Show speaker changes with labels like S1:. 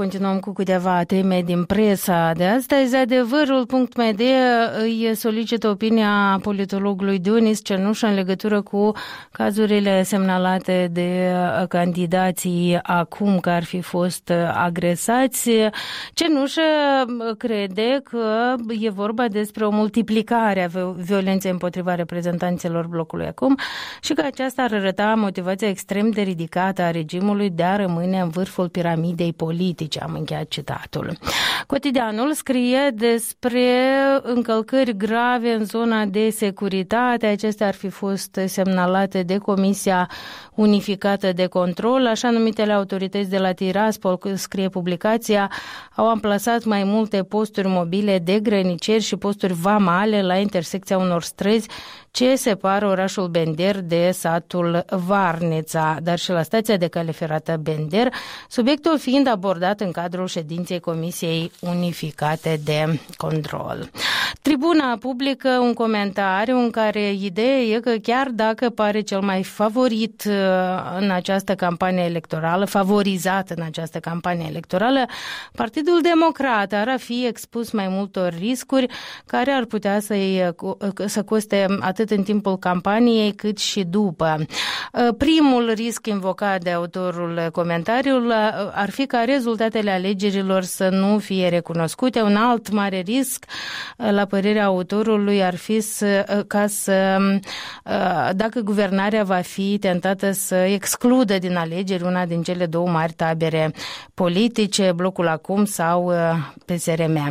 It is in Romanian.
S1: continuăm cu câteva teme din presa de astăzi. Adevărul.md îi solicită opinia politologului Dionis Cernușă în legătură cu cazurile semnalate de candidații acum că ar fi fost agresați. Cernușă crede că e vorba despre o multiplicare a violenței împotriva reprezentanților blocului acum și că aceasta ar arăta motivația extrem de ridicată a regimului de a rămâne în vârful piramidei politice. Am încheiat citatul. Cotidianul scrie despre încălcări grave în zona de securitate. Acestea ar fi fost semnalate de Comisia Unificată de Control. Așa numitele autorități de la Tiraspol, scrie publicația, au amplasat mai multe posturi mobile de grăniceri și posturi vamale la intersecția unor străzi ce separă orașul Bender de satul Varnița, dar și la stația de cale ferată Bender, subiectul fiind abordat în cadrul ședinței Comisiei Unificate de Control. Tribuna publică un comentariu în care ideea e că chiar dacă pare cel mai favorit în această campanie electorală, favorizat în această campanie electorală, Partidul Democrat ar fi expus mai multor riscuri care ar putea să coste atât în timpul campaniei cât și după. Primul risc invocat de autorul comentariului ar fi ca rezultatele alegerilor să nu fie recunoscute. Un alt mare risc, la părerea autorului, ar fi dacă guvernarea va fi tentată să excludă din alegeri una din cele două mari tabere politice, Blocul Acum sau PSRM.